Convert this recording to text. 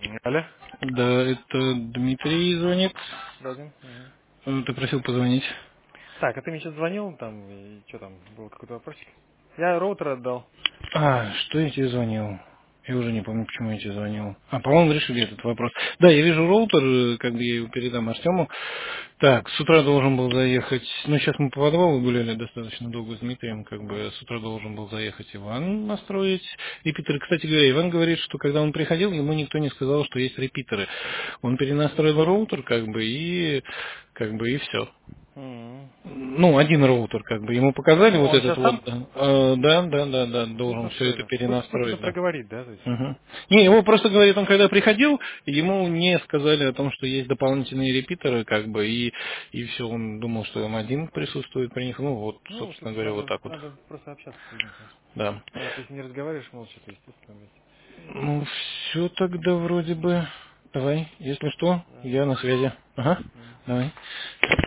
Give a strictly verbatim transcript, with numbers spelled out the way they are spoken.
Алло? Да, это Дмитрий звонит. Родин? Мгм. Э, Ты просил позвонить. Так, а ты мне сейчас звонил там, и что там, был какой-то вопросик? Я роутер отдал. А, что я тебе звонил? Я уже не помню, почему я тебе звонил. А, по-моему, решили этот вопрос. Да, я вижу роутер, э, как бы я его передам Артему. Так, с утра должен был заехать, ну, сейчас мы по подвалу гуляли достаточно долго с Дмитрием, как Мгм. бы с утра должен был заехать Иван настроить репитеры. Кстати говоря, Иван говорит, что когда он приходил, ему никто не сказал, что есть репитеры. Он перенастроил роутер, как бы, и как бы и все. Мгм. Ну, один роутер, как бы, ему показали Ну, вот он этот сейчас вот, сам? э, да, да, да, да, Ну, должен все это настроили. Просто, просто перенастроить, да. проговорить, да, то есть? Мгм. Не, его просто говорит, он когда приходил, ему не сказали о том, что есть дополнительные репитеры, как бы, и, и все, он думал, что он один присутствует при них, ну, вот, Ну, собственно тут говоря, вот надо, так вот, надо просто общаться с людьми, конечно. да. А раз если не разговариваешь молча, то естественно, блядь. Ну, все тогда вроде бы, давай, если что, Да. я на связи, ага, Мгм. давай.